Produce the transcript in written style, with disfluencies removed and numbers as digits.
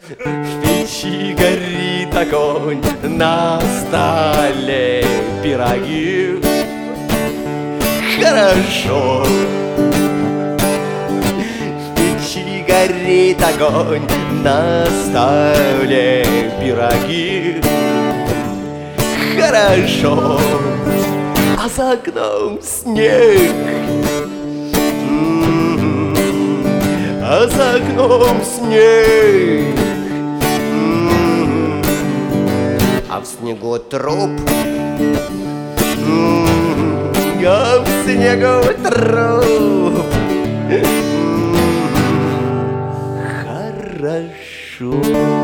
В печи горит огонь, на столе пироги. Хорошо. В печи горит огонь, на столе пироги. Хорошо. А за окном снег. А за окном снег. А в снегу труп. А в снегу труп. Хорошо.